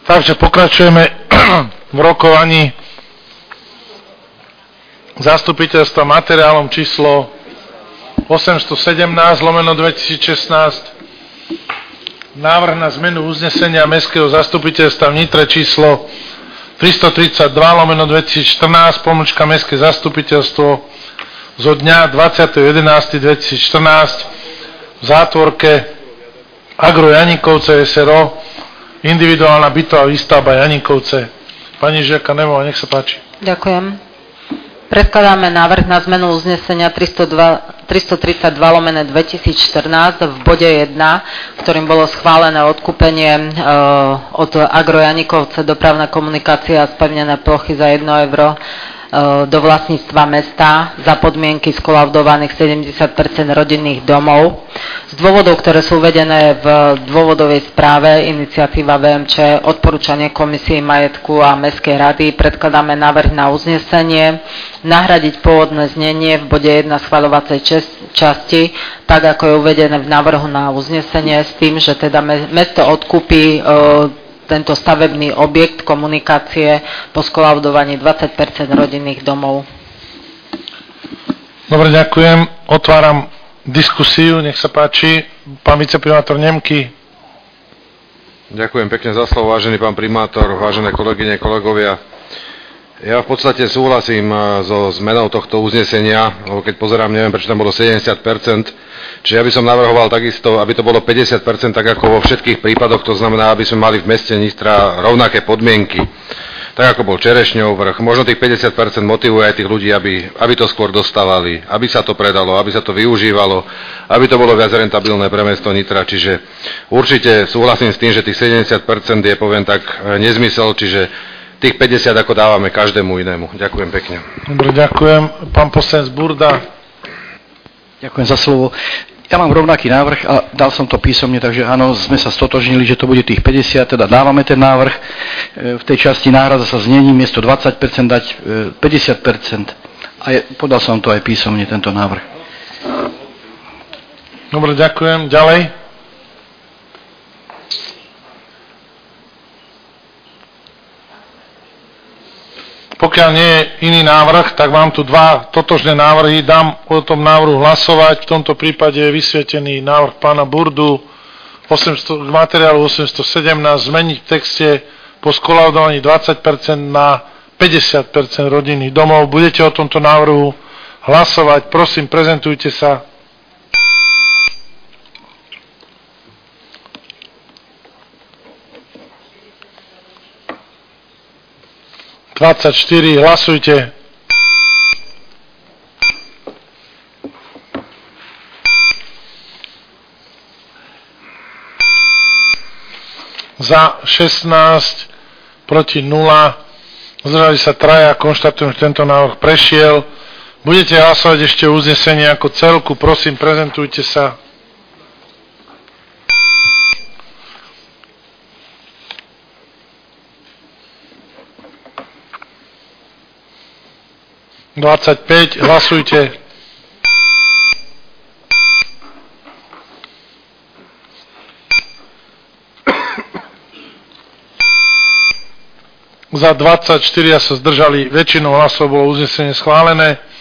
Takže pokračujeme v rokovaní zastupiteľstva materiálom číslo 817/2016. Návrh na zmenu uznesenia Mestského zastupiteľstva v Nitre číslo 332/2014, pomlčka Mestské zastupiteľstvo zo dňa 20.11.2014 v zátvorke Agro Janikovce SRO, individuálna bytová výstavba Janikovce. Pani Žiaka Nemová, nech sa páči. Ďakujem. Predkladáme návrh na zmenu uznesenia 332/2014 v bode 1, ktorým bolo schválené odkúpenie od Agro Janikovce dopravná komunikácia a spevnené plochy za 1 euro do vlastníctva mesta za podmienky skolaudovaných 70% rodinných domov. Z dôvodov, ktoré sú uvedené v dôvodovej správe iniciatíva VMČ odporúčanie Komisii majetku a Mestskej rady, predkladáme návrh na uznesenie nahradiť pôvodné znenie v bode 1 schvaľovacej časti, tak ako je uvedené v návrhu na uznesenie, s tým, že teda mesto odkúpi tento stavebný objekt komunikácie po skolaudovaní 20% rodinných domov. Dobre, ďakujem. Otváram diskusiu, nech sa páči. Pán viceprimátor Nemky. Ďakujem pekne za slovo, vážený pán primátor, vážené kolegyne, kolegovia. Ja v podstate súhlasím so zmenou tohto uznesenia, keď pozerám, neviem, prečo tam bolo 70%, čiže ja by som navrhoval takisto, aby to bolo 50%, tak ako vo všetkých prípadoch, to znamená, aby sme mali v meste Nitra rovnaké podmienky, tak ako bol Čerešňov vrch. Možno tých 50% motivuje aj tých ľudí, aby to skôr dostávali, aby sa to predalo, aby sa to využívalo, aby to bolo viac rentabilné pre mesto Nitra, čiže určite súhlasím s tým, že tých 70% je, poviem tak, nezmysel, čiže tých 50 ako dávame každému inému. Ďakujem pekne. Dobre, ďakujem. Pán poslanec Burda. Ďakujem za slovo. Ja mám rovnaký návrh a dal som to písomne, takže áno, sme sa stotožnili, že to bude tých 50, teda dávame ten návrh. V tej časti náhrada sa znením miesto 20% dať 50%. A podal som to aj písomne, tento návrh. Dobre, ďakujem. Ďalej. Pokiaľ nie je iný návrh, tak mám tu dva totožné návrhy. Dám o tom návrhu hlasovať. V tomto prípade je vysvietený návrh pána Burdu k materiálu 817 zmeniť v texte po skolaudovaní 20% na 50% rodinných domov. Budete o tomto návrhu hlasovať. Prosím, prezentujte sa. Hlasujte. Za 16, proti 0, zdržali sa 3. Konštatujem, že tento návrh prešiel. Budete hlasovať ešte o uznesení ako celku. Prosím, prezentujte sa. Hlasujte. Za 24 sa zdržali, väčšinou hlasov bolo uznesenie schválené.